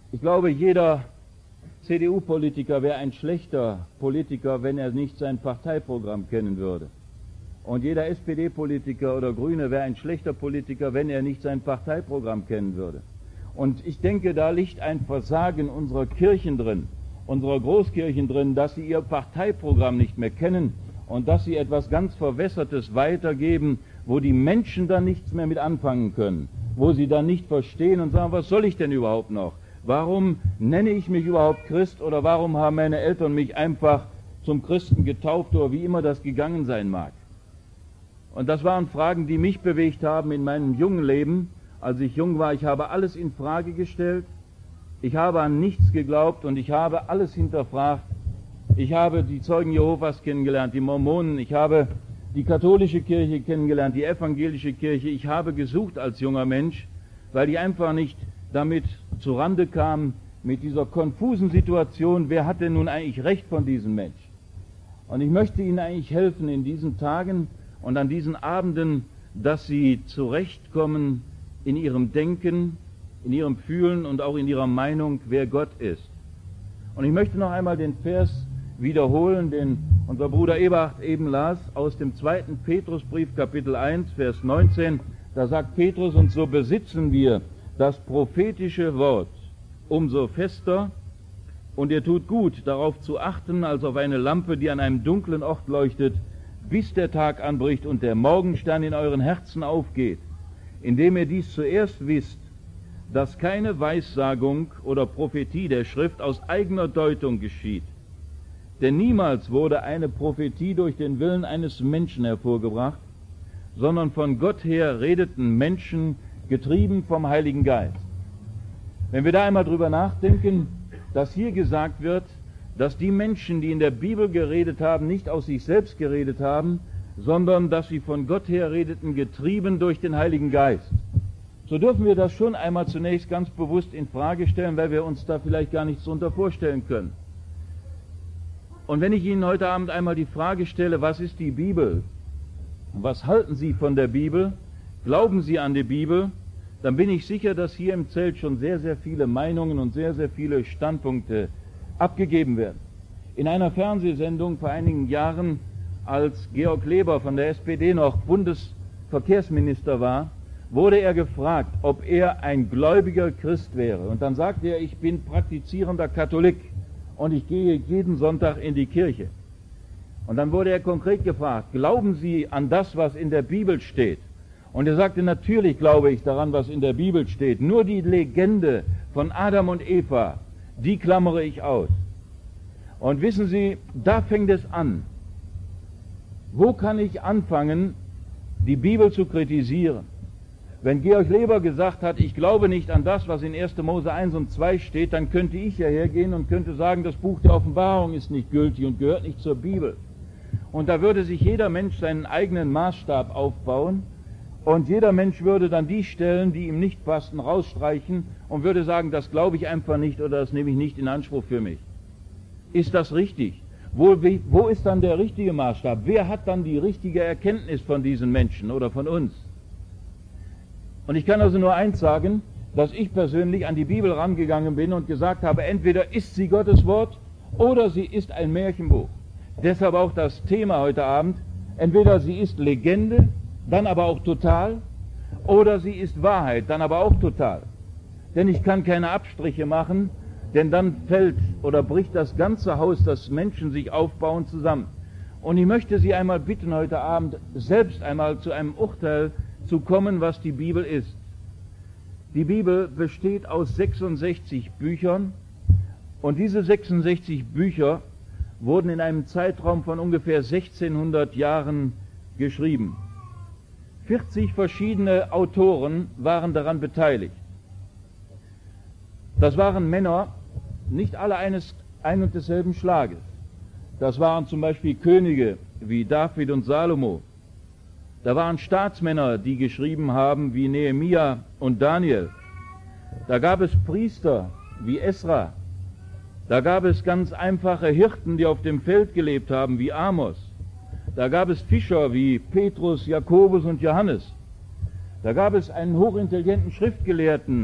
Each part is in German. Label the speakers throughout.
Speaker 1: Ich glaube, jeder CDU-Politiker wäre ein schlechter Politiker, wenn er nicht sein Parteiprogramm kennen würde. Und jeder SPD-Politiker oder Grüne wäre ein schlechter Politiker, wenn er nicht sein Parteiprogramm kennen würde. Und ich denke, da liegt ein Versagen unserer Kirchen drin, unserer Großkirchen drin, dass sie ihr Parteiprogramm nicht mehr kennen und dass sie etwas ganz Verwässertes weitergeben, wo die Menschen dann nichts mehr mit anfangen können, wo sie dann nicht verstehen und sagen, was soll ich denn überhaupt noch? Warum nenne ich mich überhaupt Christ oder warum haben meine Eltern mich einfach zum Christen getauft oder wie immer das gegangen sein mag? Und das waren Fragen, die mich bewegt haben in meinem jungen Leben. Als ich jung war, ich habe alles in Frage gestellt, ich habe an nichts geglaubt und ich habe alles hinterfragt. Ich habe die Zeugen Jehovas kennengelernt, die Mormonen, ich habe die katholische Kirche kennengelernt, die evangelische Kirche. Ich habe gesucht als junger Mensch, weil ich einfach nicht damit zurande kam, mit dieser konfusen Situation, wer hat denn nun eigentlich Recht von diesem Mensch? Und ich möchte Ihnen eigentlich helfen in diesen Tagen und an diesen Abenden, dass Sie zurechtkommen in Ihrem Denken, in Ihrem Fühlen und auch in Ihrer Meinung, wer Gott ist. Und ich möchte noch einmal den Vers wiederholen, den unser Bruder Eberhard eben las, aus dem 2. Petrusbrief, Kapitel 1, Vers 19. Da sagt Petrus, und so besitzen wir das prophetische Wort umso fester, und ihr tut gut, darauf zu achten, als auf eine Lampe, die an einem dunklen Ort leuchtet, bis der Tag anbricht und der Morgenstern in euren Herzen aufgeht, indem ihr dies zuerst wisst, dass keine Weissagung oder Prophetie der Schrift aus eigener Deutung geschieht. Denn niemals wurde eine Prophetie durch den Willen eines Menschen hervorgebracht, sondern von Gott her redeten Menschen, getrieben vom Heiligen Geist. Wenn wir da einmal drüber nachdenken, dass hier gesagt wird, dass die Menschen, die in der Bibel geredet haben, nicht aus sich selbst geredet haben, sondern dass sie von Gott her redeten, getrieben durch den Heiligen Geist. So dürfen wir das schon einmal zunächst ganz bewusst in Frage stellen, weil wir uns da vielleicht gar nichts darunter vorstellen können. Und wenn ich Ihnen heute Abend einmal die Frage stelle, was ist die Bibel? Was halten Sie von der Bibel? Glauben Sie an die Bibel? Dann bin ich sicher, dass hier im Zelt schon sehr, sehr viele Meinungen und sehr, sehr viele Standpunkte abgegeben werden. In einer Fernsehsendung vor einigen Jahren, als Georg Leber von der SPD noch Bundesverkehrsminister war, wurde er gefragt, ob er ein gläubiger Christ wäre. Und dann sagte er, ich bin praktizierender Katholik und ich gehe jeden Sonntag in die Kirche. Und dann wurde er konkret gefragt, glauben Sie an das, was in der Bibel steht? Und er sagte, natürlich glaube ich daran, was in der Bibel steht. Nur die Legende von Adam und Eva, die klammere ich aus. Und wissen Sie, da fängt es an. Wo kann ich anfangen, die Bibel zu kritisieren? Wenn Georg Leber gesagt hat, ich glaube nicht an das, was in 1. Mose 1 und 2 steht, dann könnte ich ja hergehen und könnte sagen, das Buch der Offenbarung ist nicht gültig und gehört nicht zur Bibel. Und da würde sich jeder Mensch seinen eigenen Maßstab aufbauen und jeder Mensch würde dann die Stellen, die ihm nicht passten, rausstreichen und würde sagen, das glaube ich einfach nicht oder das nehme ich nicht in Anspruch für mich. Ist das richtig? Wo ist dann der richtige Maßstab? Wer hat dann die richtige Erkenntnis von diesen Menschen oder von uns? Und ich kann also nur eins sagen, dass ich persönlich an die Bibel rangegangen bin und gesagt habe, entweder ist sie Gottes Wort oder sie ist ein Märchenbuch. Deshalb auch das Thema heute Abend, entweder sie ist Legende, dann aber auch total, oder sie ist Wahrheit, dann aber auch total. Denn ich kann keine Abstriche machen, denn dann fällt oder bricht das ganze Haus, das Menschen sich aufbauen, zusammen. Und ich möchte Sie einmal bitten, heute Abend selbst einmal zu einem Urteil zu kommen, was die Bibel ist. Die Bibel besteht aus 66 Büchern und diese 66 Bücher wurden in einem Zeitraum von ungefähr 1600 Jahren geschrieben. 40 verschiedene Autoren waren daran beteiligt. Das waren Männer, nicht alle ein und desselben Schlages. Das waren zum Beispiel Könige wie David und Salomo. Da waren Staatsmänner, die geschrieben haben, wie Nehemia und Daniel. Da gab es Priester wie Esra. Da gab es ganz einfache Hirten, die auf dem Feld gelebt haben, wie Amos. Da gab es Fischer wie Petrus, Jakobus und Johannes. Da gab es einen hochintelligenten Schriftgelehrten,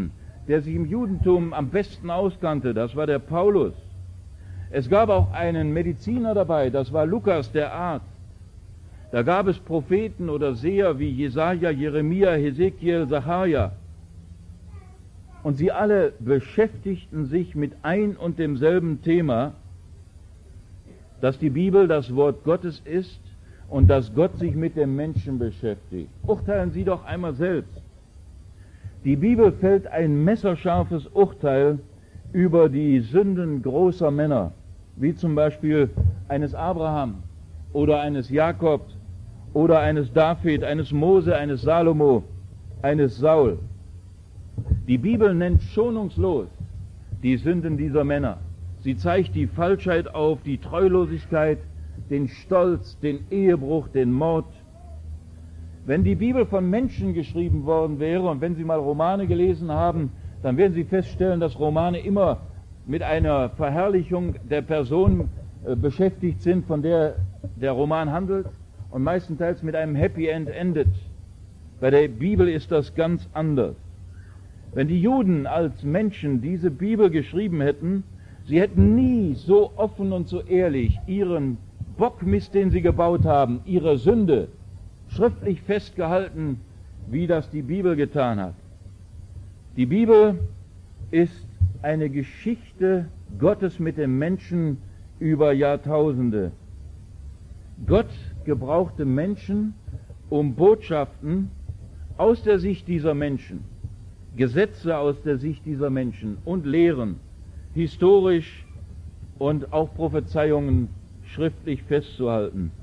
Speaker 1: der sich im Judentum am besten auskannte, das war der Paulus. Es gab auch einen Mediziner dabei, das war Lukas, der Arzt. Da gab es Propheten oder Seher wie Jesaja, Jeremia, Hesekiel, Sacharja. Und sie alle beschäftigten sich mit ein und demselben Thema, dass die Bibel das Wort Gottes ist und dass Gott sich mit dem Menschen beschäftigt. Urteilen Sie doch einmal selbst. Die Bibel fällt ein messerscharfes Urteil über die Sünden großer Männer, wie zum Beispiel eines Abraham oder eines Jakob oder eines David, eines Mose, eines Salomo, eines Saul. Die Bibel nennt schonungslos die Sünden dieser Männer. Sie zeigt die Falschheit auf, die Treulosigkeit, den Stolz, den Ehebruch, den Mord. Wenn die Bibel von Menschen geschrieben worden wäre und wenn Sie mal Romane gelesen haben, dann werden Sie feststellen, dass Romane immer mit einer Verherrlichung der Person beschäftigt sind, von der der Roman handelt und meistenteils mit einem Happy End endet. Bei der Bibel ist das ganz anders. Wenn die Juden als Menschen diese Bibel geschrieben hätten, sie hätten nie so offen und so ehrlich ihren Bockmist, den sie gebaut haben, ihre Sünde, schriftlich festgehalten, wie das die Bibel getan hat. Die Bibel ist eine Geschichte Gottes mit dem Menschen über Jahrtausende. Gott gebrauchte Menschen, um Botschaften aus der Sicht dieser Menschen, Gesetze aus der Sicht dieser Menschen und Lehren, historisch und auch Prophezeiungen schriftlich festzuhalten.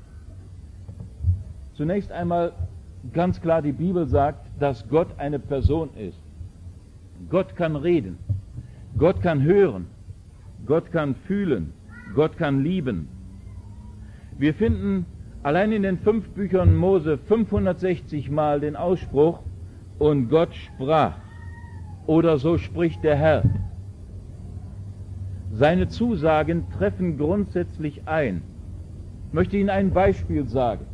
Speaker 1: Zunächst einmal ganz klar, die Bibel sagt, dass Gott eine Person ist. Gott kann reden, Gott kann hören, Gott kann fühlen, Gott kann lieben. Wir finden allein in den 5 Büchern Mose 560 Mal den Ausspruch, und Gott sprach, oder so spricht der Herr. Seine Zusagen treffen grundsätzlich ein. Ich möchte Ihnen ein Beispiel sagen.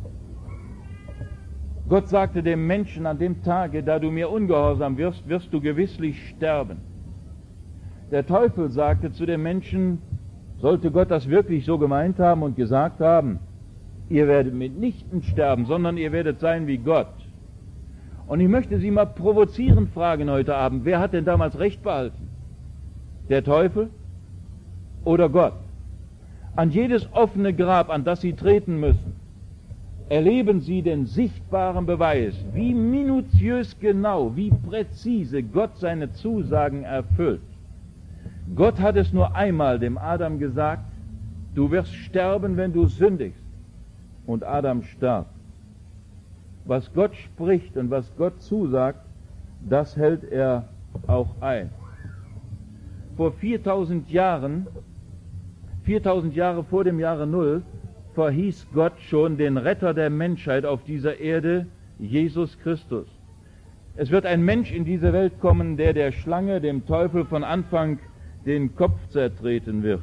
Speaker 1: Gott sagte dem Menschen an dem Tage, da du mir ungehorsam wirst, wirst du gewisslich sterben. Der Teufel sagte zu dem Menschen, sollte Gott das wirklich so gemeint haben und gesagt haben, ihr werdet mitnichten sterben, sondern ihr werdet sein wie Gott. Und ich möchte Sie mal provozierend fragen heute Abend, wer hat denn damals Recht behalten? Der Teufel oder Gott? An jedes offene Grab, an das Sie treten müssen, erleben Sie den sichtbaren Beweis, wie minutiös genau, wie präzise Gott seine Zusagen erfüllt. Gott hat es nur einmal dem Adam gesagt, du wirst sterben, wenn du sündigst. Und Adam starb. Was Gott spricht und was Gott zusagt, das hält er auch ein. Vor 4000 Jahren, 4000 Jahre vor dem Jahre Null, verhieß Gott schon den Retter der Menschheit auf dieser Erde, Jesus Christus. Es wird ein Mensch in diese Welt kommen, der der Schlange, dem Teufel, von Anfang den Kopf zertreten wird.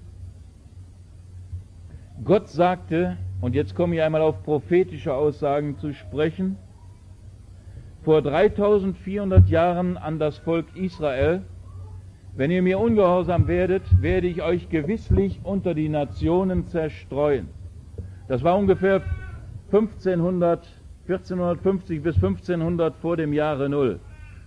Speaker 1: Gott sagte, und jetzt komme ich einmal auf prophetische Aussagen zu sprechen, vor 3400 Jahren an das Volk Israel, wenn ihr mir ungehorsam werdet, werde ich euch gewisslich unter die Nationen zerstreuen. Das war ungefähr 1450 bis 1500 vor dem Jahre Null.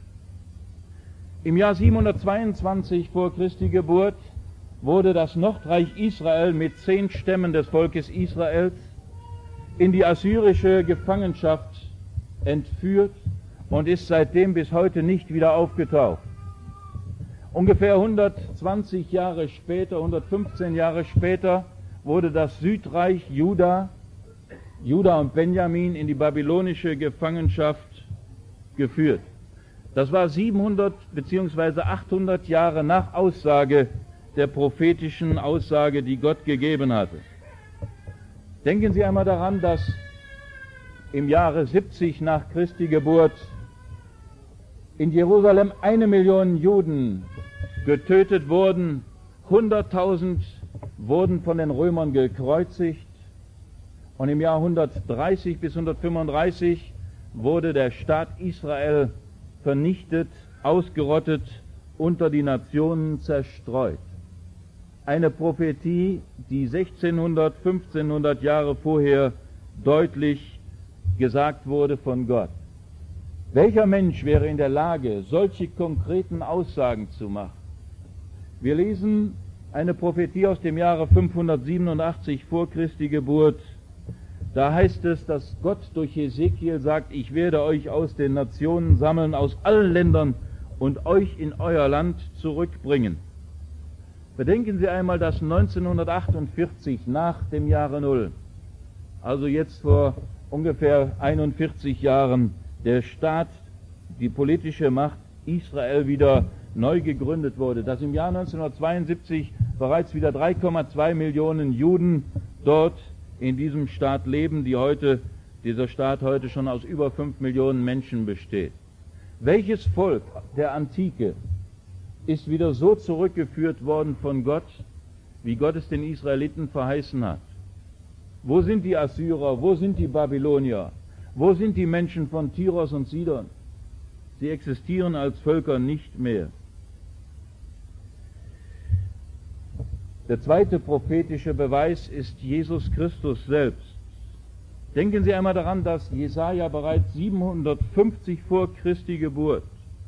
Speaker 1: Im Jahr 722 vor Christi Geburt wurde das Nordreich Israel mit 10 Stämmen des Volkes Israels in die assyrische Gefangenschaft entführt und ist seitdem bis heute nicht wieder aufgetaucht. Ungefähr 120 Jahre später, 115 Jahre später, wurde das Südreich Juda und Benjamin in die babylonische Gefangenschaft geführt. Das war 700 bzw. 800 Jahre nach Aussage der prophetischen Aussage, die Gott gegeben hatte. Denken Sie einmal daran, dass im Jahre 70 nach Christi Geburt in Jerusalem 1 Million Juden getötet wurden, 100.000 wurden von den Römern gekreuzigt und im Jahr 130 bis 135 wurde der Staat Israel vernichtet, ausgerottet, unter die Nationen zerstreut. Eine Prophetie, die 1600, 1500 Jahre vorher deutlich gesagt wurde von Gott. Welcher Mensch wäre in der Lage, solche konkreten Aussagen zu machen? Wir lesen eine Prophetie aus dem Jahre 587 vor Christi Geburt. Da heißt es, dass Gott durch Hesekiel sagt, ich werde euch aus den Nationen sammeln, aus allen Ländern und euch in euer Land zurückbringen. Bedenken Sie einmal, dass 1948 nach dem Jahre Null, also jetzt vor ungefähr 41 Jahren, der Staat, die politische Macht Israel wieder neu gegründet wurde, dass im Jahr 1972 bereits wieder 3,2 Millionen Juden dort in diesem Staat leben, dieser Staat heute schon aus über 5 Millionen Menschen besteht. Welches Volk der Antike ist wieder so zurückgeführt worden von Gott, wie Gott es den Israeliten verheißen hat? Wo sind die Assyrer? Wo sind die Babylonier? Wo sind die Menschen von Tyros und Sidon? Sie existieren als Völker nicht mehr. Der zweite prophetische Beweis ist Jesus Christus selbst. Denken Sie einmal daran, dass Jesaja bereits 750 vor Christi Geburt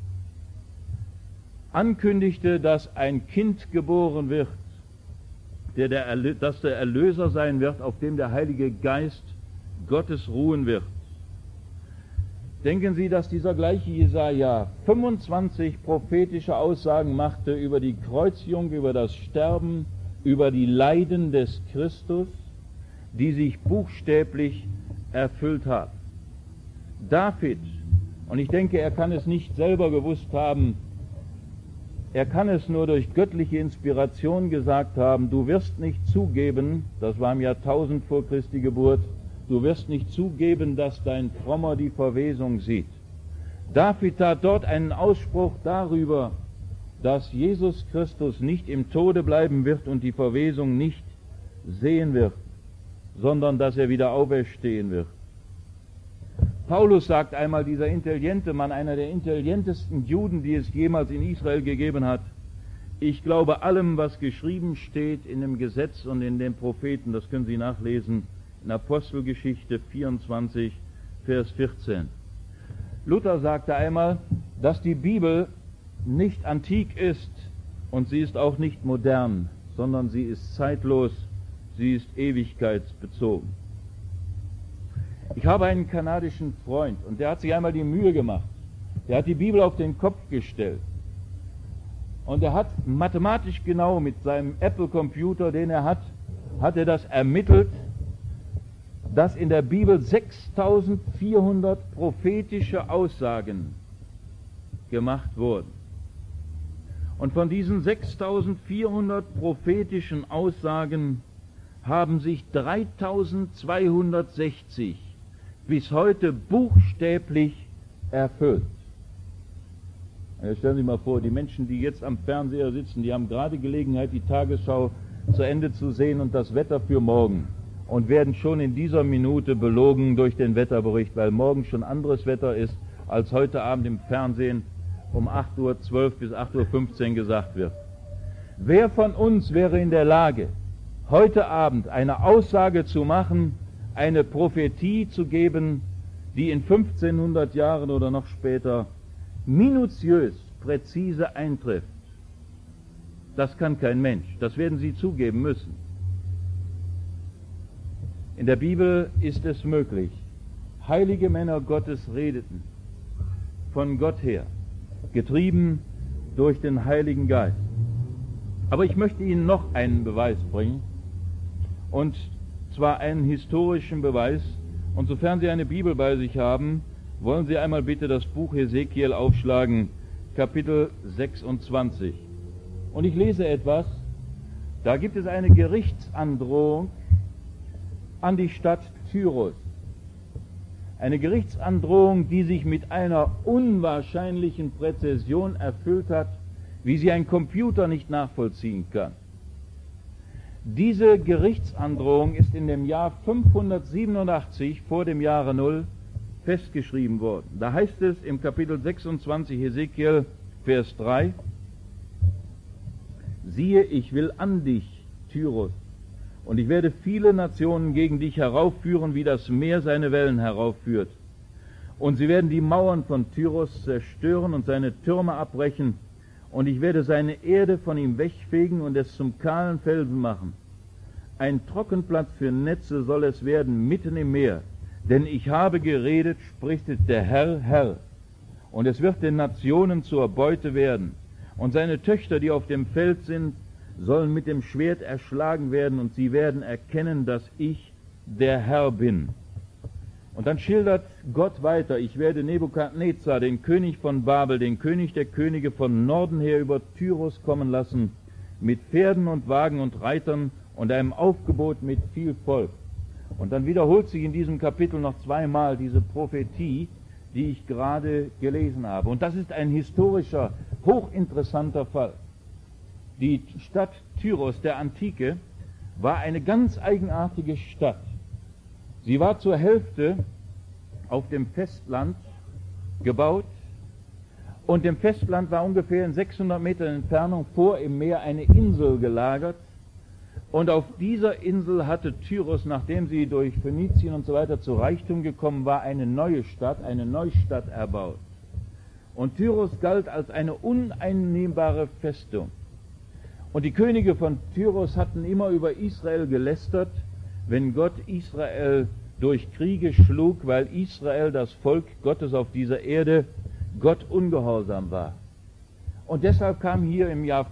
Speaker 1: ankündigte, dass ein Kind geboren wird, dass der Erlöser sein wird, auf dem der Heilige Geist Gottes ruhen wird. Denken Sie, dass dieser gleiche Jesaja 25 prophetische Aussagen machte über die Kreuzigung, über das Sterben, über die Leiden des Christus, die sich buchstäblich erfüllt haben. David, und ich denke, er kann es nicht selber gewusst haben, er kann es nur durch göttliche Inspiration gesagt haben, du wirst nicht zugeben, das war im Jahr 1000 vor Christi Geburt, du wirst nicht zugeben, dass dein Frommer die Verwesung sieht. David tat dort einen Ausspruch darüber, dass Jesus Christus nicht im Tode bleiben wird und die Verwesung nicht sehen wird, sondern dass er wieder auferstehen wird. Paulus sagt einmal, dieser intelligente Mann, einer der intelligentesten Juden, die es jemals in Israel gegeben hat, ich glaube allem, was geschrieben steht in dem Gesetz und in den Propheten, das können Sie nachlesen, in Apostelgeschichte 24, Vers 14. Luther sagte einmal, dass die Bibel nicht antik ist und sie ist auch nicht modern, sondern sie ist zeitlos, sie ist ewigkeitsbezogen. Ich habe einen kanadischen Freund und der hat sich einmal die Mühe gemacht. Der hat die Bibel auf den Kopf gestellt und er hat mathematisch genau mit seinem Apple-Computer, den er hat er das ermittelt, dass in der Bibel 6400 prophetische Aussagen gemacht wurden. Und von diesen 6400 prophetischen Aussagen haben sich 3260 bis heute buchstäblich erfüllt. Jetzt stellen Sie sich mal vor, die Menschen, die jetzt am Fernseher sitzen, die haben gerade Gelegenheit, die Tagesschau zu Ende zu sehen und das Wetter für morgen und werden schon in dieser Minute belogen durch den Wetterbericht, weil morgen schon anderes Wetter ist, als heute Abend im Fernsehen um 8:12 Uhr bis 8:15 Uhr gesagt wird. Wer von uns wäre in der Lage, heute Abend eine Aussage zu machen, eine Prophetie zu geben, die in 1500 Jahren oder noch später minutiös, präzise eintrifft? Das kann kein Mensch. Das werden Sie zugeben müssen. In der Bibel ist es möglich. Heilige Männer Gottes redeten von Gott her, getrieben durch den Heiligen Geist. Aber ich möchte Ihnen noch einen Beweis bringen, und zwar einen historischen Beweis. Und sofern Sie eine Bibel bei sich haben, wollen Sie einmal bitte das Buch Hesekiel aufschlagen, Kapitel 26. Und ich lese etwas, da gibt es eine Gerichtsandrohung an die Stadt Tyros. Eine Gerichtsandrohung, die sich mit einer unwahrscheinlichen Präzision erfüllt hat, wie sie ein Computer nicht nachvollziehen kann. Diese Gerichtsandrohung ist in dem Jahr 587 vor dem Jahre Null festgeschrieben worden. Da heißt es im Kapitel 26 Hesekiel, Vers 3: Siehe, ich will an dich, Tyrus, und ich werde viele Nationen gegen dich heraufführen, wie das Meer seine Wellen heraufführt. Und sie werden die Mauern von Tyrus zerstören und seine Türme abbrechen, und ich werde seine Erde von ihm wegfegen und es zum kahlen Felsen machen. Ein Trockenplatz für Netze soll es werden mitten im Meer, denn ich habe geredet, spricht der Herr, Herr. Und es wird den Nationen zur Beute werden. Und seine Töchter, die auf dem Feld sind, sollen mit dem Schwert erschlagen werden, und sie werden erkennen, dass ich der Herr bin. Und dann schildert Gott weiter: Ich werde Nebukadnezar, den König von Babel, den König der Könige, von Norden her über Tyrus kommen lassen, mit Pferden und Wagen und Reitern und einem Aufgebot mit viel Volk. Und dann wiederholt sich in diesem Kapitel noch zweimal diese Prophetie, die ich gerade gelesen habe. Und das ist ein historischer, hochinteressanter Fall. Die Stadt Tyros der Antike war eine ganz eigenartige Stadt. Sie war zur Hälfte auf dem Festland gebaut, und dem Festland war ungefähr in 600 Metern Entfernung vor im Meer eine Insel gelagert. Und auf dieser Insel hatte Tyros, nachdem sie durch Phönizien und so weiter zu Reichtum gekommen war, eine neue Stadt, eine Neustadt erbaut. Und Tyros galt als eine uneinnehmbare Festung. Und die Könige von Tyros hatten immer über Israel gelästert, wenn Gott Israel durch Kriege schlug, weil Israel, das Volk Gottes auf dieser Erde, Gott ungehorsam war. Und deshalb kam hier im Jahr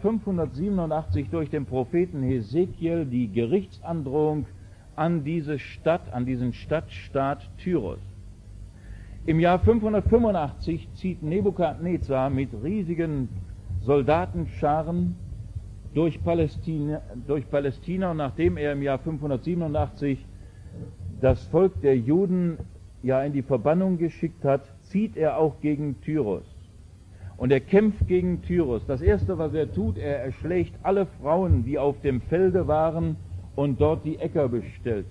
Speaker 1: 587 durch den Propheten Hesekiel die Gerichtsandrohung an diese Stadt, an diesen Stadtstaat Tyros. Im Jahr 585 zieht Nebukadnezar mit riesigen Soldatenscharen durch Palästina, und nachdem er im Jahr 587 das Volk der Juden ja in die Verbannung geschickt hat, zieht er auch gegen Tyros. Und er kämpft gegen Tyros. Das Erste, was er tut, er erschlägt alle Frauen, die auf dem Felde waren und dort die Äcker bestellten.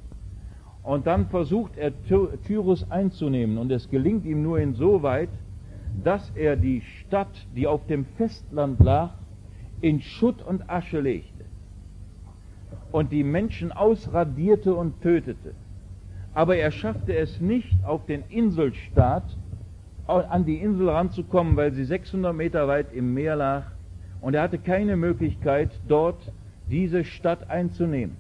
Speaker 1: Und dann versucht er, Tyros einzunehmen, und es gelingt ihm nur insoweit, dass er die Stadt, die auf dem Festland lag, in Schutt und Asche legte und die Menschen ausradierte und tötete. Aber er schaffte es nicht, auf den Inselstaat, an die Insel ranzukommen, weil sie 600 Meter weit im Meer lag, und er hatte keine Möglichkeit, dort diese Stadt einzunehmen.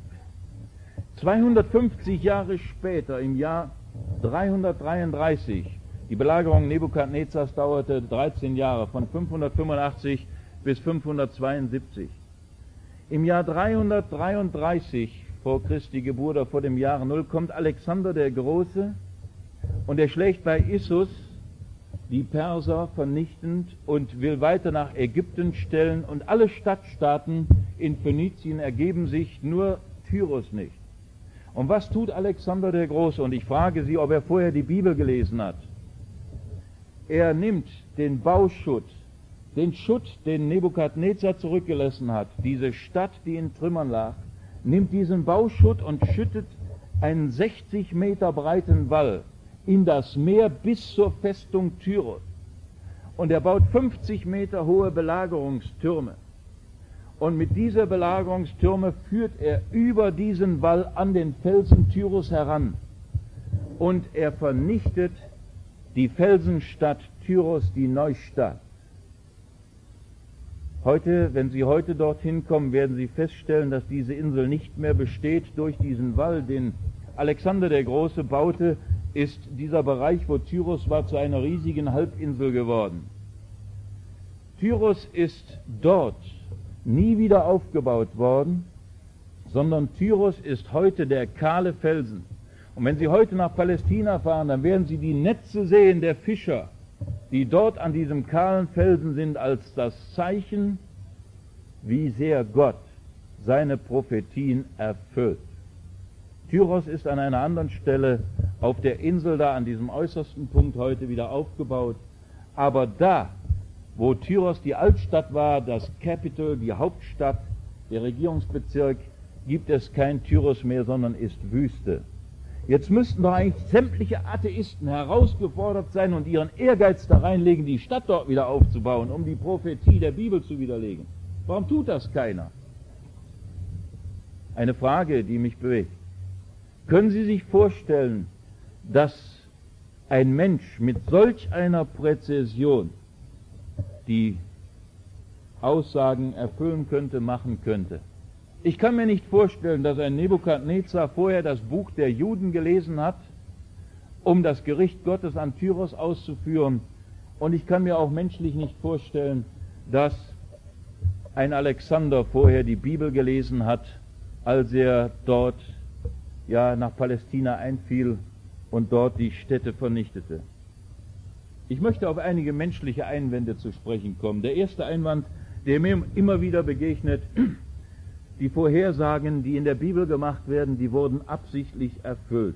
Speaker 1: 250 Jahre später, im Jahr 333, die Belagerung Nebukadnezars dauerte 13 Jahre, von 585 bis 572. Im Jahr 333 vor Christi Geburt, oder vor dem Jahre 0, kommt Alexander der Große, und er schlägt bei Issus die Perser vernichtend und will weiter nach Ägypten stellen, und alle Stadtstaaten in Phönizien ergeben sich, nur Tyros nicht. Und was tut Alexander der Große? Und ich frage Sie, ob er vorher die Bibel gelesen hat. Er nimmt den Bauschutt, den Schutt, den Nebukadnezar zurückgelassen hat, diese Stadt, die in Trümmern lag, nimmt diesen Bauschutt und schüttet einen 60 Meter breiten Wall in das Meer bis zur Festung Tyros. Und er baut 50 Meter hohe Belagerungstürme. Und mit dieser Belagerungstürme führt er über diesen Wall an den Felsen Tyros heran. Und er vernichtet die Felsenstadt Tyros, die Neustadt. Heute, wenn Sie heute dorthin kommen, werden Sie feststellen, dass diese Insel nicht mehr besteht. Durch diesen Wall, den Alexander der Große baute, ist dieser Bereich, wo Tyros war, zu einer riesigen Halbinsel geworden. Tyros ist dort nie wieder aufgebaut worden, sondern Tyros ist heute der kahle Felsen. Und wenn Sie heute nach Palästina fahren, dann werden Sie die Netze sehen der Fischer, die dort an diesem kahlen Felsen sind, als das Zeichen, wie sehr Gott seine Prophetien erfüllt. Tyros ist an einer anderen Stelle auf der Insel da, an diesem äußersten Punkt, heute wieder aufgebaut. Aber da, wo Tyros die Altstadt war, das Capital, die Hauptstadt, der Regierungsbezirk, gibt es kein Tyros mehr, sondern ist Wüste. Jetzt müssten doch eigentlich sämtliche Atheisten herausgefordert sein und ihren Ehrgeiz da reinlegen, die Stadt dort wieder aufzubauen, um die Prophetie der Bibel zu widerlegen. Warum tut das keiner? Eine Frage, die mich bewegt. Können Sie sich vorstellen, dass ein Mensch mit solch einer Präzision die Aussagen erfüllen könnte, machen könnte? Ich kann mir nicht vorstellen, dass ein Nebukadnezar vorher das Buch der Juden gelesen hat, um das Gericht Gottes an Tyros auszuführen. Und ich kann mir auch menschlich nicht vorstellen, dass ein Alexander vorher die Bibel gelesen hat, als er dort nach Palästina einfiel und dort die Städte vernichtete. Ich möchte auf einige menschliche Einwände zu sprechen kommen. Der erste Einwand, der mir immer wieder begegnet: Die Vorhersagen, die in der Bibel gemacht werden, die wurden absichtlich erfüllt.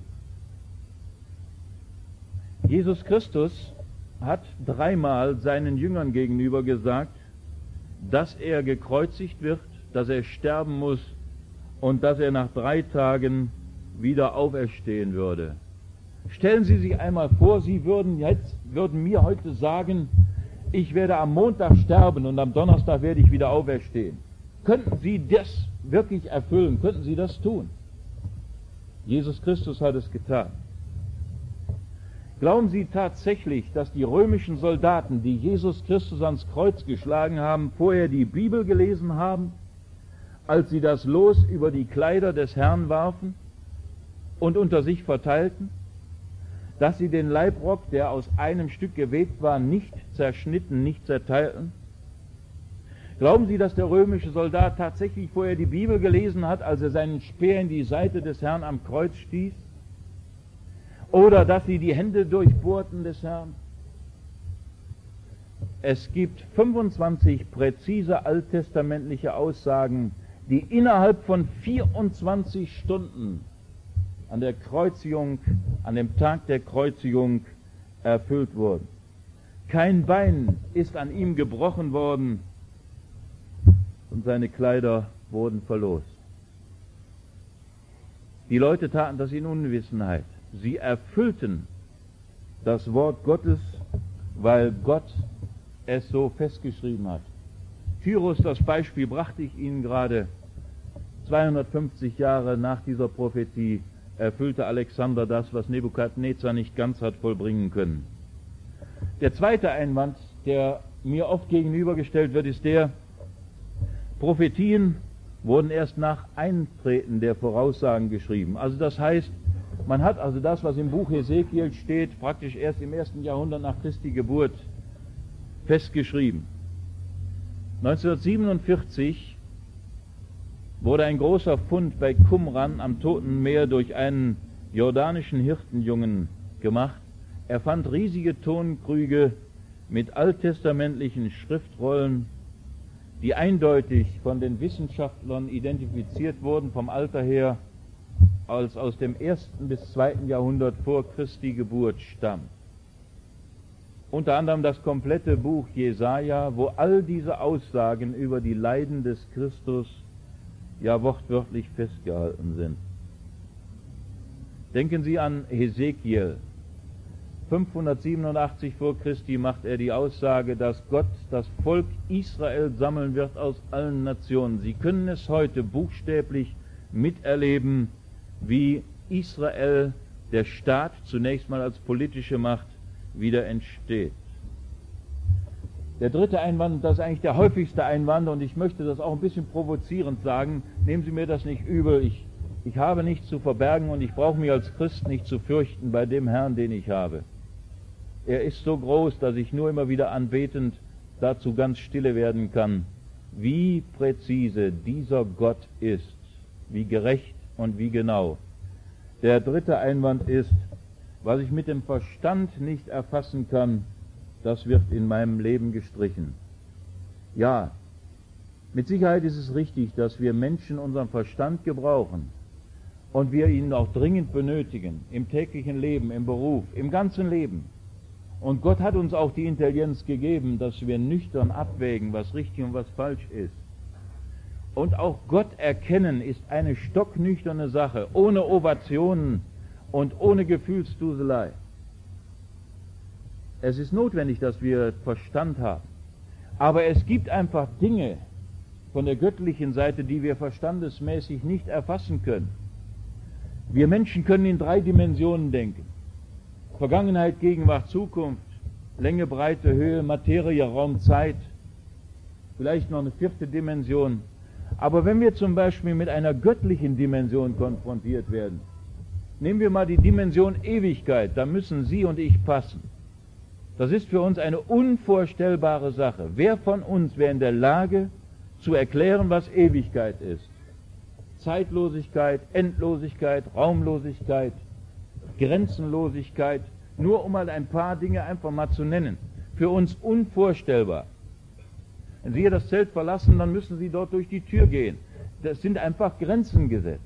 Speaker 1: Jesus Christus hat dreimal seinen Jüngern gegenüber gesagt, dass er gekreuzigt wird, dass er sterben muss und dass er nach 3 Tagen wieder auferstehen würde. Stellen Sie sich einmal vor, Sie würden mir heute sagen, ich werde am Montag sterben und am Donnerstag werde ich wieder auferstehen. Könnten Sie das wirklich erfüllen? Könnten Sie das tun? Jesus Christus hat es getan. Glauben Sie tatsächlich, dass die römischen Soldaten, die Jesus Christus ans Kreuz geschlagen haben, vorher die Bibel gelesen haben, als sie das Los über die Kleider des Herrn warfen und unter sich verteilten? Dass sie den Leibrock, der aus einem Stück gewebt war, nicht zerschnitten, nicht zerteilten? Glauben Sie, dass der römische Soldat tatsächlich vorher die Bibel gelesen hat, als er seinen Speer in die Seite des Herrn am Kreuz stieß? Oder dass sie die Hände durchbohrten des Herrn? Es gibt 25 präzise alttestamentliche Aussagen, die innerhalb von 24 Stunden an der Kreuzigung, an dem Tag der Kreuzigung erfüllt wurden. Kein Bein ist an ihm gebrochen worden und seine Kleider wurden verlost. Die Leute taten das in Unwissenheit. Sie erfüllten das Wort Gottes, weil Gott es so festgeschrieben hat. Tyros, das Beispiel brachte ich Ihnen gerade. 250 Jahre nach dieser Prophetie erfüllte Alexander das, was Nebukadnezar nicht ganz hat vollbringen können. Der zweite Einwand, der mir oft gegenübergestellt wird, ist der: Prophetien wurden erst nach Eintreten der Voraussagen geschrieben. Also das heißt, man hat also das, was im Buch Hesekiel steht, praktisch erst im 1. Jahrhundert nach Christi Geburt festgeschrieben. 1947 wurde ein großer Fund bei Qumran am Toten Meer durch einen jordanischen Hirtenjungen gemacht. Er fand riesige Tonkrüge mit alttestamentlichen Schriftrollen, die eindeutig von den Wissenschaftlern identifiziert wurden, vom Alter her, als aus dem 1. bis 2. Jahrhundert vor Christi Geburt stammt. Unter anderem das komplette Buch Jesaja, wo all diese Aussagen über die Leiden des Christus ja wortwörtlich festgehalten sind. Denken Sie an Hesekiel. 587 vor Christi macht er die Aussage, dass Gott das Volk Israel sammeln wird aus allen Nationen. Sie können es heute buchstäblich miterleben, wie Israel, der Staat, zunächst mal als politische Macht, wieder entsteht. Der dritte Einwand, das ist eigentlich der häufigste Einwand, und ich möchte das auch ein bisschen provozierend sagen, nehmen Sie mir das nicht übel, ich habe nichts zu verbergen und ich brauche mich als Christ nicht zu fürchten bei dem Herrn, den ich habe. Er ist so groß, dass ich nur immer wieder anbetend dazu ganz stille werden kann, wie präzise dieser Gott ist, wie gerecht und wie genau. Der dritte Einwand ist: Was ich mit dem Verstand nicht erfassen kann, das wird in meinem Leben gestrichen. Ja, mit Sicherheit ist es richtig, dass wir Menschen unseren Verstand gebrauchen und wir ihn auch dringend benötigen, im täglichen Leben, im Beruf, im ganzen Leben. Und Gott hat uns auch die Intelligenz gegeben, dass wir nüchtern abwägen, was richtig und was falsch ist. Und auch Gott erkennen ist eine stocknüchterne Sache, ohne Ovationen und ohne Gefühlsduselei. Es ist notwendig, dass wir Verstand haben. Aber es gibt einfach Dinge von der göttlichen Seite, die wir verstandesmäßig nicht erfassen können. Wir Menschen können in 3 Dimensionen denken. Vergangenheit, Gegenwart, Zukunft, Länge, Breite, Höhe, Materie, Raum, Zeit, vielleicht noch eine 4. Dimension. Aber wenn wir zum Beispiel mit einer göttlichen Dimension konfrontiert werden, nehmen wir mal die Dimension Ewigkeit, da müssen Sie und ich passen. Das ist für uns eine unvorstellbare Sache. Wer von uns wäre in der Lage zu erklären, was Ewigkeit ist? Zeitlosigkeit, Endlosigkeit, Raumlosigkeit, Grenzenlosigkeit, nur um mal ein paar Dinge einfach mal zu nennen. Für uns unvorstellbar. Wenn Sie hier das Zelt verlassen, dann müssen Sie dort durch die Tür gehen. Das sind einfach Grenzen gesetzt.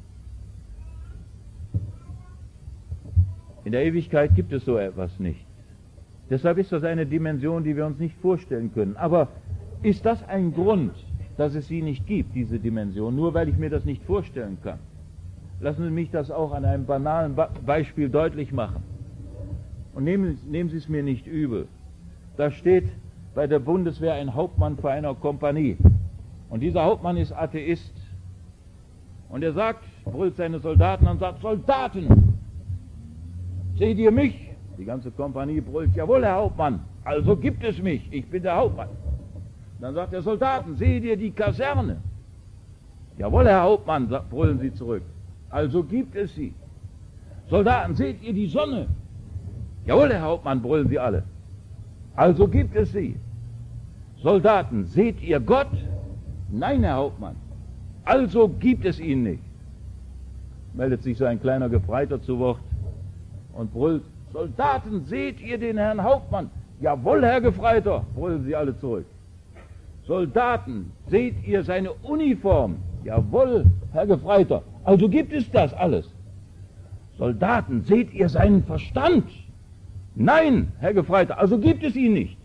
Speaker 1: In der Ewigkeit gibt es so etwas nicht. Deshalb ist das eine Dimension, die wir uns nicht vorstellen können. Aber ist das ein Grund, dass es sie nicht gibt, diese Dimension, nur weil ich mir das nicht vorstellen kann? Lassen Sie mich das auch an einem banalen Beispiel deutlich machen. Und nehmen Sie es mir nicht übel. Da steht bei der Bundeswehr ein Hauptmann vor einer Kompanie. Und dieser Hauptmann ist Atheist. Und er sagt, brüllt seine Soldaten und sagt: Soldaten, seht ihr mich? Die ganze Kompanie brüllt: Jawohl, Herr Hauptmann, also gibt es mich, ich bin der Hauptmann. Dann sagt der: Soldaten, seht ihr die Kaserne? Jawohl, Herr Hauptmann, brüllen sie zurück, also gibt es sie. Soldaten, seht ihr die Sonne? Jawohl, Herr Hauptmann, brüllen sie alle, also gibt es sie. Soldaten, seht ihr Gott? Nein, Herr Hauptmann, also gibt es ihn nicht. Meldet sich so ein kleiner Gefreiter zu Wort und brüllt: Soldaten, seht ihr den Herrn Hauptmann? Jawohl, Herr Gefreiter, brüllen sie alle zurück. Soldaten, seht ihr seine Uniform? Jawohl, Herr Gefreiter, also gibt es das alles. Soldaten, seht ihr seinen Verstand? Nein, Herr Gefreiter, also gibt es ihn nicht.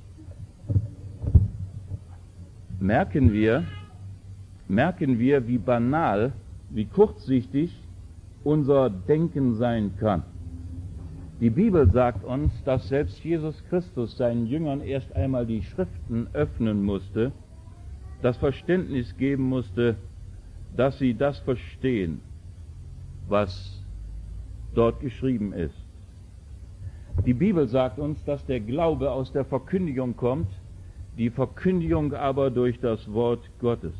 Speaker 1: Merken wir, wie banal, wie kurzsichtig unser Denken sein kann. Die Bibel sagt uns, dass selbst Jesus Christus seinen Jüngern erst einmal die Schriften öffnen musste, das Verständnis geben musste, dass sie das verstehen, was dort geschrieben ist. Die Bibel sagt uns, dass der Glaube aus der Verkündigung kommt, die Verkündigung aber durch das Wort Gottes.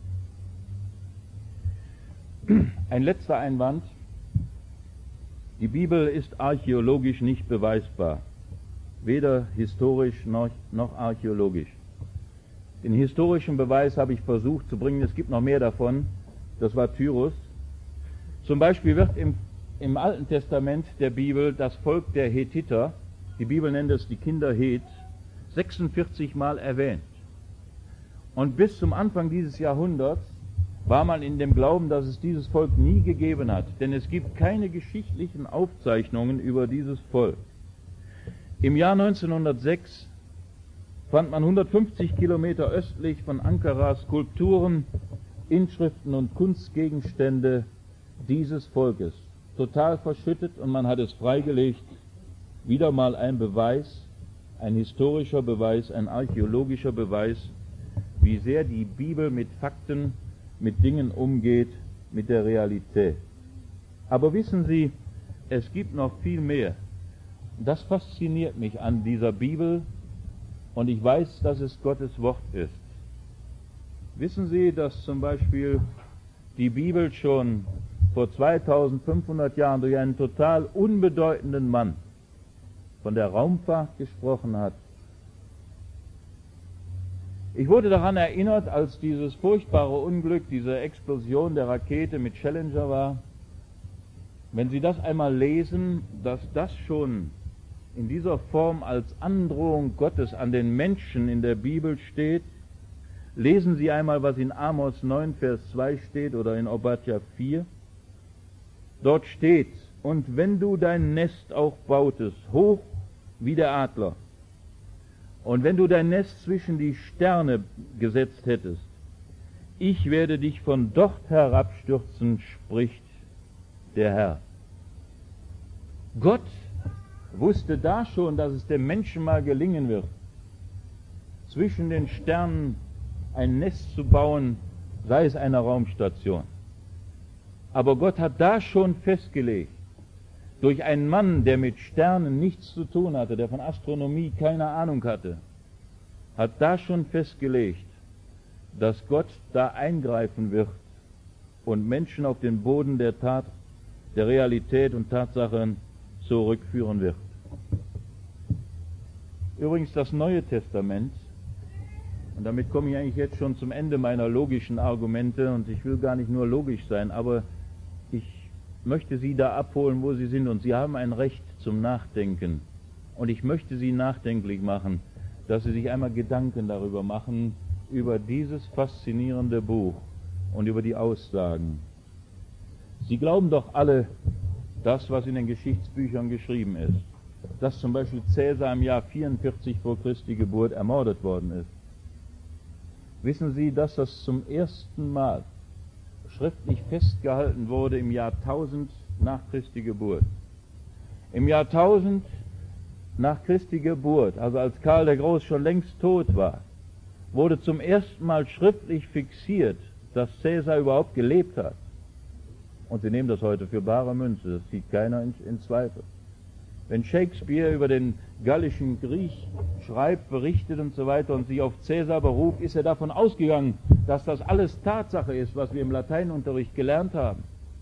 Speaker 1: Ein letzter Einwand: Die Bibel ist archäologisch nicht beweisbar, weder historisch noch archäologisch. Den historischen Beweis habe ich versucht zu bringen, es gibt noch mehr davon, das war Tyrus. Zum Beispiel wird im Alten Testament der Bibel das Volk der Hethiter, die Bibel nennt es die Kinder Het, 46 Mal erwähnt. Und bis zum Anfang dieses Jahrhunderts war man in dem Glauben, dass es dieses Volk nie gegeben hat, denn es gibt keine geschichtlichen Aufzeichnungen über dieses Volk. Im Jahr 1906 fand man 150 Kilometer östlich von Ankara Skulpturen, Inschriften und Kunstgegenstände dieses Volkes, total verschüttet, und man hat es freigelegt. Wieder mal ein Beweis, ein historischer Beweis, ein archäologischer Beweis, wie sehr die Bibel mit Fakten, mit Dingen umgeht, mit der Realität. Aber wissen Sie, es gibt noch viel mehr. Das fasziniert mich an dieser Bibel, und ich weiß, dass es Gottes Wort ist. Wissen Sie, dass zum Beispiel die Bibel schon vor 2500 Jahren durch einen total unbedeutenden Mann von der Raumfahrt gesprochen hat? Ich wurde daran erinnert, als dieses furchtbare Unglück, diese Explosion der Rakete mit Challenger war. Wenn Sie das einmal lesen, dass das schon in dieser Form als Androhung Gottes an den Menschen in der Bibel steht, lesen Sie einmal, was in Amos 9, Vers 2 steht oder in Obadja 4. Dort steht: Und wenn du dein Nest auch bautest, hoch wie der Adler, und wenn du dein Nest zwischen die Sterne gesetzt hättest, ich werde dich von dort herabstürzen, spricht der Herr. Gott wusste da schon, dass es dem Menschen mal gelingen wird, zwischen den Sternen ein Nest zu bauen, sei es eine Raumstation. Aber Gott hat da schon festgelegt, durch einen Mann, der mit Sternen nichts zu tun hatte, der von Astronomie keine Ahnung hatte, hat da schon festgelegt, dass Gott da eingreifen wird und Menschen auf den Boden der Realität und Tatsachen zurückführen wird. Übrigens das Neue Testament, und damit komme ich eigentlich jetzt schon zum Ende meiner logischen Argumente, und ich will gar nicht nur logisch sein, aber ich möchte Sie da abholen, wo Sie sind, und Sie haben ein Recht zum Nachdenken. Und ich möchte Sie nachdenklich machen, dass Sie sich einmal Gedanken darüber machen, über dieses faszinierende Buch und über die Aussagen. Sie glauben doch alle das, was in den Geschichtsbüchern geschrieben ist, dass zum Beispiel Cäsar im Jahr 44 vor Christi Geburt ermordet worden ist. Wissen Sie, dass das zum ersten Mal schriftlich festgehalten wurde im Jahr 1000 nach Christi Geburt? Im Jahr 1000 nach Christi Geburt, also als Karl der Große schon längst tot war, wurde zum ersten Mal schriftlich fixiert, dass Cäsar überhaupt gelebt hat. Und Sie nehmen das heute für bare Münze, das zieht keiner in Zweifel. Wenn Shakespeare über den gallischen Krieg schreibt, berichtet und so weiter und sich auf Cäsar beruft, ist er davon ausgegangen, dass das alles Tatsache ist, was wir im Lateinunterricht gelernt haben.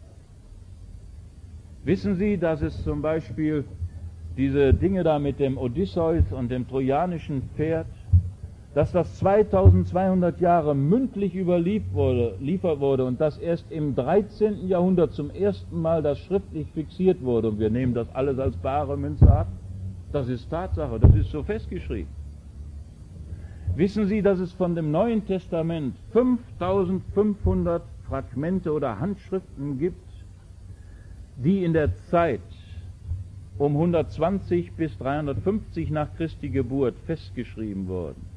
Speaker 1: Wissen Sie, dass es zum Beispiel diese Dinge da mit dem Odysseus und dem trojanischen Pferd, dass das 2200 Jahre mündlich überliefert wurde und dass erst im 13. Jahrhundert zum ersten Mal das schriftlich fixiert wurde, und wir nehmen das alles als bare Münze ab, das ist Tatsache, das ist so festgeschrieben. Wissen Sie, dass es von dem Neuen Testament 5500 Fragmente oder Handschriften gibt, die in der Zeit um 120 bis 350 nach Christi Geburt festgeschrieben wurden?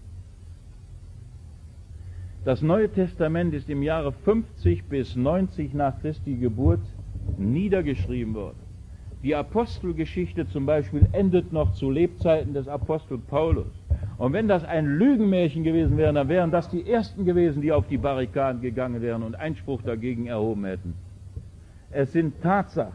Speaker 1: Das Neue Testament ist im Jahre 50 bis 90 nach Christi Geburt niedergeschrieben worden. Die Apostelgeschichte zum Beispiel endet noch zu Lebzeiten des Apostel Paulus. Und wenn das ein Lügenmärchen gewesen wäre, dann wären das die Ersten gewesen, die auf die Barrikaden gegangen wären und Einspruch dagegen erhoben hätten. Es sind Tatsachen.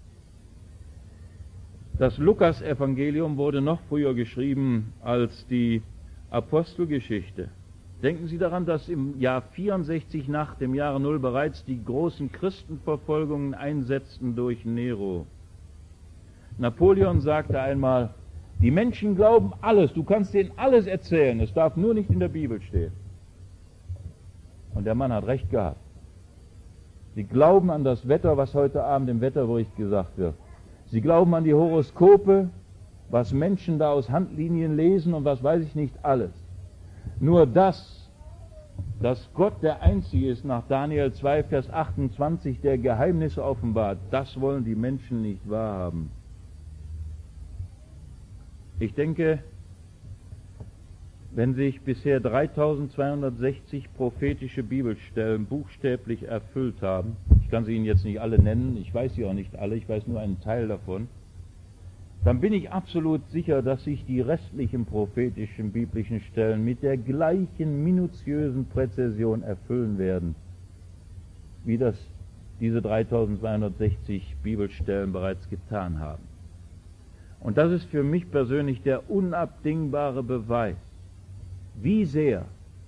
Speaker 1: Das Lukas-Evangelium wurde noch früher geschrieben als die Apostelgeschichte. Denken Sie daran, dass im Jahr 64 nach dem Jahre Null bereits die großen Christenverfolgungen einsetzten durch Nero. Napoleon sagte einmal, die Menschen glauben alles, du kannst denen alles erzählen, es darf nur nicht in der Bibel stehen. Und der Mann hat recht gehabt. Sie glauben an das Wetter, was heute Abend im Wetterbericht gesagt wird. Sie glauben an die Horoskope, was Menschen da aus Handlinien lesen und was weiß ich nicht alles. Nur dass Gott der Einzige ist, nach Daniel 2, Vers 28, der Geheimnisse offenbart, das wollen die Menschen nicht wahrhaben. Ich denke, wenn sich bisher 3260 prophetische Bibelstellen buchstäblich erfüllt haben, ich kann sie Ihnen jetzt nicht alle nennen, ich weiß sie auch nicht alle, ich weiß nur einen Teil davon, dann bin ich absolut sicher, dass sich die restlichen prophetischen biblischen Stellen mit der gleichen minutiösen Präzision erfüllen werden, wie das diese 3260 Bibelstellen bereits getan haben. Und das ist für mich persönlich der unabdingbare Beweis, wie sehr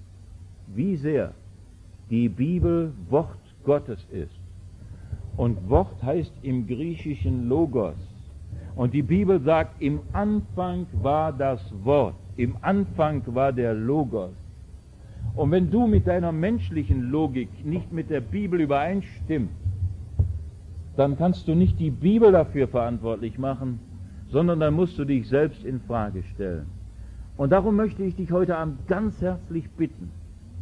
Speaker 1: die Bibel Wort Gottes ist. Und Wort heißt im Griechischen Logos. Und die Bibel sagt, im Anfang war das Wort, im Anfang war der Logos. Und wenn du mit deiner menschlichen Logik nicht mit der Bibel übereinstimmst, dann kannst du nicht die Bibel dafür verantwortlich machen, sondern dann musst du dich selbst in Frage stellen. Und darum möchte ich dich heute Abend ganz herzlich bitten,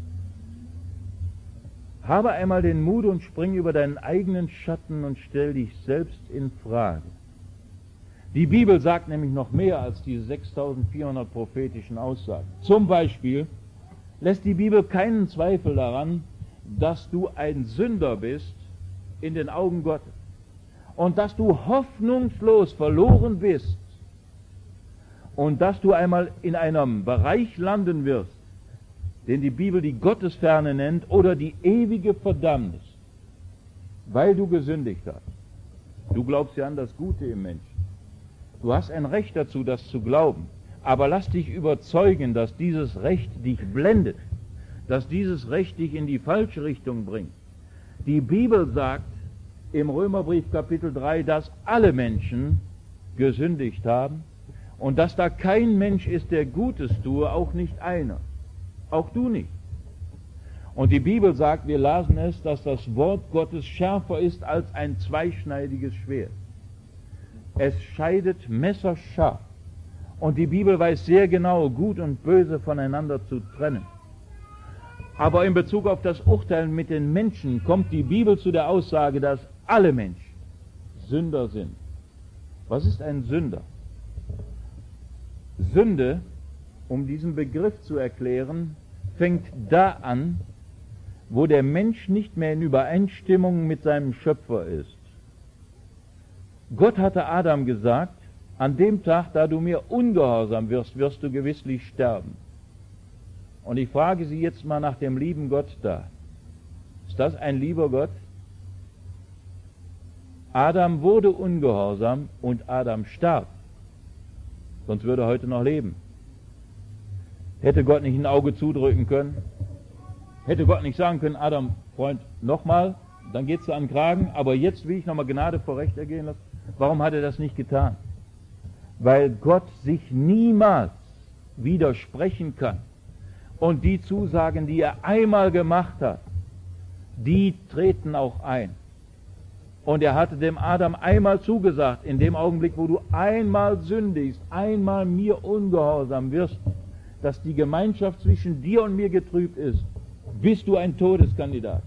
Speaker 1: habe einmal den Mut und spring über deinen eigenen Schatten und stell dich selbst in Frage. Die Bibel sagt nämlich noch mehr als diese 6400 prophetischen Aussagen. Zum Beispiel lässt die Bibel keinen Zweifel daran, dass du ein Sünder bist in den Augen Gottes. und dass du hoffnungslos verloren bist und dass du einmal in einem Bereich landen wirst, den die Bibel die Gottesferne nennt oder die ewige Verdammnis, weil du gesündigt hast. Du glaubst ja an das Gute im Menschen. Du hast ein Recht dazu, das zu glauben. Aber lass dich überzeugen, dass dieses Recht dich blendet, dass dieses Recht dich in die falsche Richtung bringt. Die Bibel sagt im Römerbrief Kapitel 3, dass alle Menschen gesündigt haben und dass da kein Mensch ist, der Gutes tue, auch nicht einer. Auch du nicht. Und die Bibel sagt, wir lasen es, dass das Wort Gottes schärfer ist als ein zweischneidiges Schwert. Es scheidet messerscharf. Und die Bibel weiß sehr genau, Gut und Böse voneinander zu trennen. Aber in Bezug auf das Urteilen mit den Menschen kommt die Bibel zu der Aussage, dass alle Menschen Sünder sind. Was ist ein Sünder? Sünde, um diesen Begriff zu erklären, fängt da an, wo der Mensch nicht mehr in Übereinstimmung mit seinem Schöpfer ist. Gott hatte Adam gesagt, an dem Tag, da du mir ungehorsam wirst, wirst du gewisslich sterben. Und ich frage Sie jetzt mal nach dem lieben Gott da. Ist das ein lieber Gott? Adam wurde ungehorsam und Adam starb. Sonst würde er heute noch leben. Hätte Gott nicht ein Auge zudrücken können? Hätte Gott nicht sagen können, Adam, Freund, nochmal, dann geht's dir an den Kragen, aber jetzt will ich nochmal Gnade vor Recht ergehen lassen. Warum hat er das nicht getan? Weil Gott sich niemals widersprechen kann. Und die Zusagen, die er einmal gemacht hat, die treten auch ein. Und er hatte dem Adam einmal zugesagt, in dem Augenblick, wo du einmal sündigst, einmal mir ungehorsam wirst, dass die Gemeinschaft zwischen dir und mir getrübt ist, bist du ein Todeskandidat.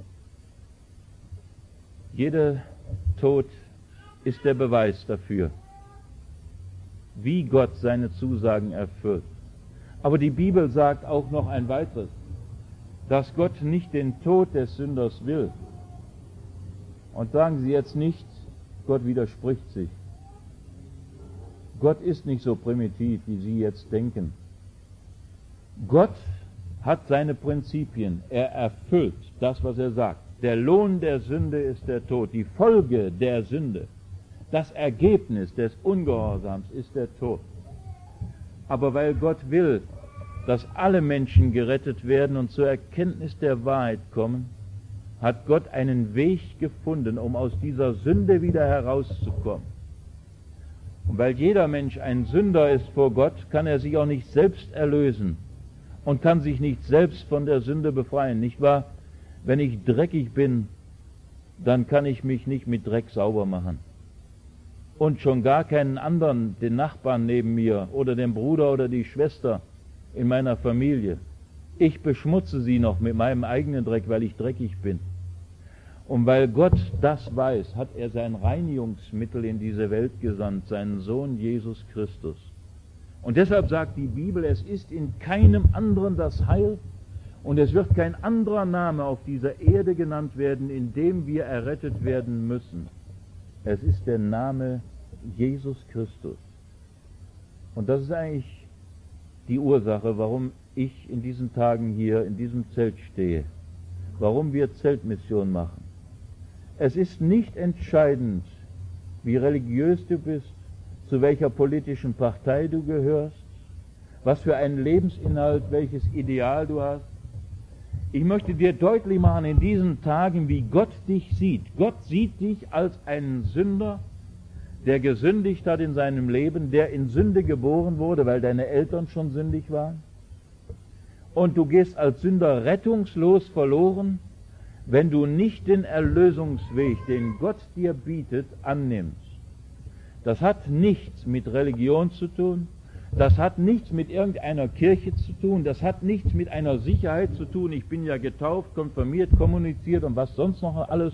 Speaker 1: Jeder Tod ist der Beweis dafür, wie Gott seine Zusagen erfüllt. Aber die Bibel sagt auch noch ein weiteres, dass Gott nicht den Tod des Sünders will. Und sagen Sie jetzt nicht, Gott widerspricht sich. Gott ist nicht so primitiv, wie Sie jetzt denken. Gott hat seine Prinzipien. Er erfüllt das, was er sagt. Der Lohn der Sünde ist der Tod. Die Folge der Sünde, das Ergebnis des Ungehorsams ist der Tod. Aber weil Gott will, dass alle Menschen gerettet werden und zur Erkenntnis der Wahrheit kommen, hat Gott einen Weg gefunden, um aus dieser Sünde wieder herauszukommen. Und weil jeder Mensch ein Sünder ist vor Gott, kann er sich auch nicht selbst erlösen und kann sich nicht selbst von der Sünde befreien. Nicht wahr? Wenn ich dreckig bin, dann kann ich mich nicht mit Dreck sauber machen. Und schon gar keinen anderen, den Nachbarn neben mir oder den Bruder oder die Schwester in meiner Familie. Ich beschmutze sie noch mit meinem eigenen Dreck, weil ich dreckig bin. Und weil Gott das weiß, hat er sein Reinigungsmittel in diese Welt gesandt, seinen Sohn Jesus Christus. Und deshalb sagt die Bibel, es ist in keinem anderen das Heil und es wird kein anderer Name auf dieser Erde genannt werden, in dem wir errettet werden müssen. Es ist der Name Jesus Christus. Und das ist eigentlich die Ursache, warum ich in diesen Tagen hier in diesem Zelt stehe, warum wir Zeltmission machen. Es ist nicht entscheidend, wie religiös du bist, zu welcher politischen Partei du gehörst, was für einen Lebensinhalt, welches Ideal du hast. Ich möchte dir deutlich machen in diesen Tagen, wie Gott dich sieht. Gott sieht dich als einen Sünder, der gesündigt hat in seinem Leben, der in Sünde geboren wurde, weil deine Eltern schon sündig waren. Und du gehst als Sünder rettungslos verloren, wenn du nicht den Erlösungsweg, den Gott dir bietet, annimmst. Das hat nichts mit Religion zu tun, das hat nichts mit irgendeiner Kirche zu tun, das hat nichts mit einer Sicherheit zu tun, ich bin ja getauft, konfirmiert, kommuniziert und was sonst noch alles.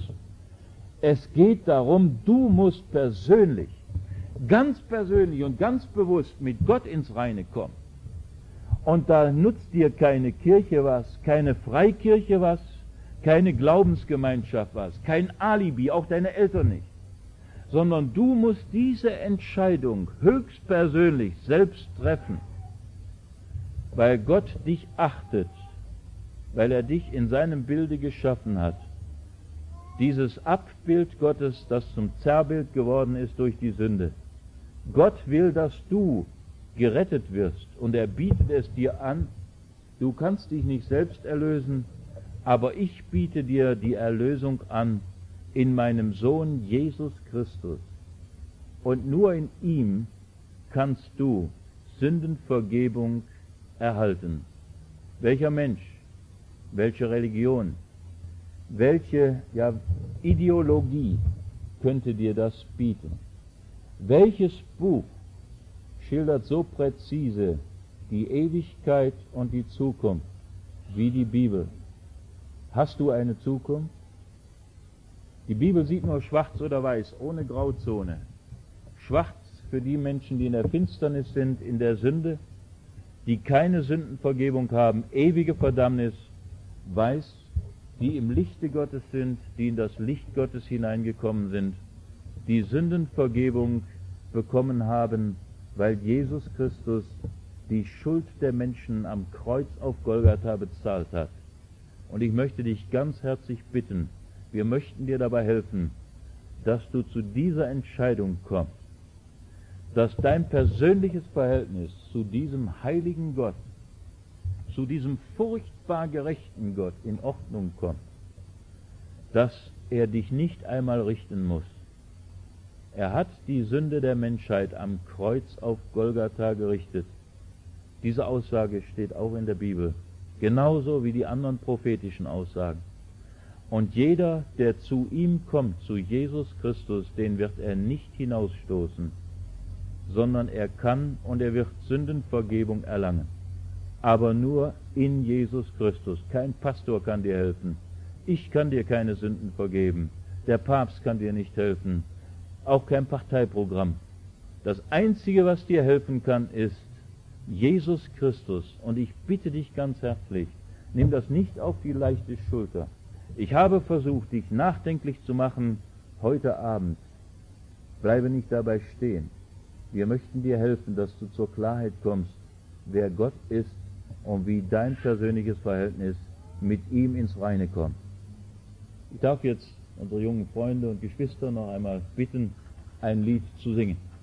Speaker 1: Es geht darum, du musst persönlich, ganz persönlich und ganz bewusst mit Gott ins Reine kommen. Und da nutzt dir keine Kirche was, keine Freikirche was, keine Glaubensgemeinschaft was, kein Alibi, auch deine Eltern nicht. sondern du musst diese Entscheidung höchstpersönlich selbst treffen, weil Gott dich achtet, weil er dich in seinem Bilde geschaffen hat. Dieses Abbild Gottes, das zum Zerrbild geworden ist durch die Sünde. Gott will, dass du gerettet wirst, und er bietet es dir an. Du kannst dich nicht selbst erlösen, aber ich biete dir die Erlösung an in meinem Sohn Jesus Christus. Und nur in ihm kannst du Sündenvergebung erhalten. Welcher Mensch, welche Religion, welche Ideologie könnte dir das bieten? Welches Buch schildert so präzise die Ewigkeit und die Zukunft wie die Bibel? Hast du eine Zukunft? Die Bibel sieht nur schwarz oder weiß, ohne Grauzone. Schwarz für die Menschen, die in der Finsternis sind, in der Sünde, die keine Sündenvergebung haben, ewige Verdammnis. Weiß, die im Lichte Gottes sind, die in das Licht Gottes hineingekommen sind, die Sündenvergebung bekommen haben, weil Jesus Christus die Schuld der Menschen am Kreuz auf Golgatha bezahlt hat. Und ich möchte dich ganz herzlich bitten, wir möchten dir dabei helfen, dass du zu dieser Entscheidung kommst, dass dein persönliches Verhältnis zu diesem heiligen Gott, zu diesem furchtbar gerechten Gott in Ordnung kommt, dass er dich nicht einmal richten muss. Er hat die Sünde der Menschheit am Kreuz auf Golgatha gerichtet. Diese Aussage steht auch in der Bibel, genauso wie die anderen prophetischen Aussagen. Und jeder, der zu ihm kommt, zu Jesus Christus, den wird er nicht hinausstoßen, sondern er kann und er wird Sündenvergebung erlangen. Aber nur in Jesus Christus. Kein Pastor kann dir helfen. Ich kann dir keine Sünden vergeben. Der Papst kann dir nicht helfen. Auch kein Parteiprogramm. Das Einzige, was dir helfen kann, ist Jesus Christus. Und ich bitte dich ganz herzlich, nimm das nicht auf die leichte Schulter. Ich habe versucht, dich nachdenklich zu machen heute Abend. Bleibe nicht dabei stehen. Wir möchten dir helfen, dass du zur Klarheit kommst, wer Gott ist und wie dein persönliches Verhältnis mit ihm ins Reine kommt. Ich darf jetzt unsere jungen Freunde und Geschwister noch einmal bitten, ein Lied zu singen.